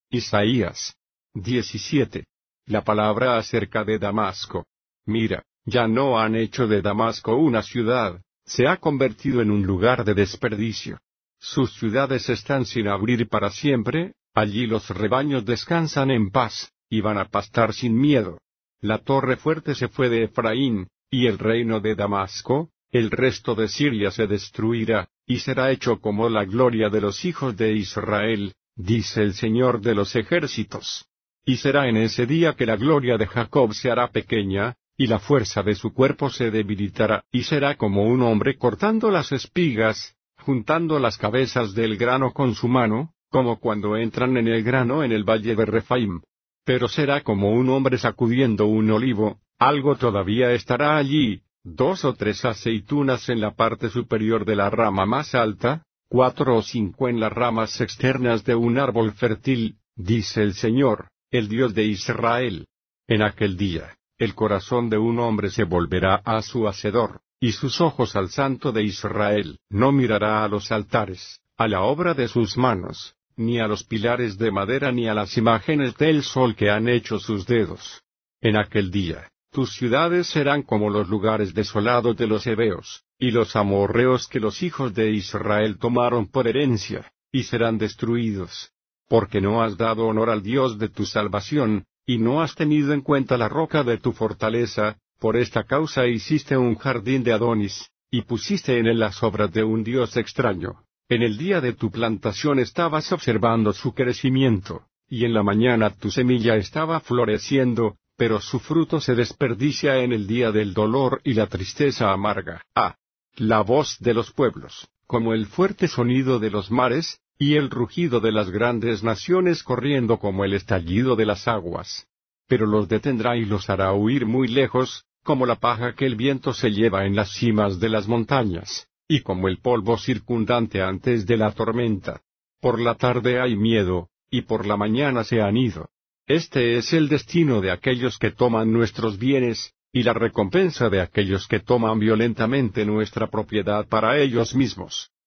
Isaías 17. La palabra acerca de Damasco. Mira, ya no han hecho de Damasco una ciudad, se ha convertido en un lugar de desperdicio. Sus ciudades están sin abrir para siempre, allí los rebaños descansan en paz, y van a pastar sin miedo. La torre fuerte se fue de Efraín, y el reino de Damasco, el resto de Siria se destruirá, y será hecho como la gloria de los hijos de Israel, dice el Señor de los ejércitos. Y será en ese día que la gloria de Jacob se hará pequeña, y la fuerza de su cuerpo se debilitará, y será como un hombre cortando las espigas, juntando las cabezas del grano con su mano, como cuando entran en el grano en el valle de Refaim. Pero será como un hombre sacudiendo un olivo, algo todavía estará allí, 2 o 3 aceitunas en la parte superior de la rama más alta, 4 o 5 en las ramas externas de un árbol fértil, dice el Señor, el Dios de Israel. En aquel día, el corazón de un hombre se volverá a su Hacedor, y sus ojos al Santo de Israel. No mirará a los altares, a la obra de sus manos, ni a los pilares de madera ni a las imágenes del sol que han hecho sus dedos. En aquel día, tus ciudades serán como los lugares desolados de los heveos, y los amorreos que los hijos de Israel tomaron por herencia, y serán destruidos. Porque no has dado honor al Dios de tu salvación, y no has tenido en cuenta la roca de tu fortaleza, por esta causa hiciste un jardín de Adonis, y pusiste en él las obras de un Dios extraño. En el día de tu plantación estabas observando su crecimiento, y en la mañana tu semilla estaba floreciendo, pero su fruto se desperdicia en el día del dolor y la tristeza amarga. La voz de los pueblos, como el fuerte sonido de los mares, y el rugido de las grandes naciones corriendo como el estallido de las aguas. Pero los detendrá y los hará huir muy lejos, como la paja que el viento se lleva en las cimas de las montañas, y como el polvo circundante antes de la tormenta. Por la tarde hay miedo, y por la mañana se han ido. Este es el destino de aquellos que toman nuestros bienes, y la recompensa de aquellos que toman violentamente nuestra propiedad para ellos mismos.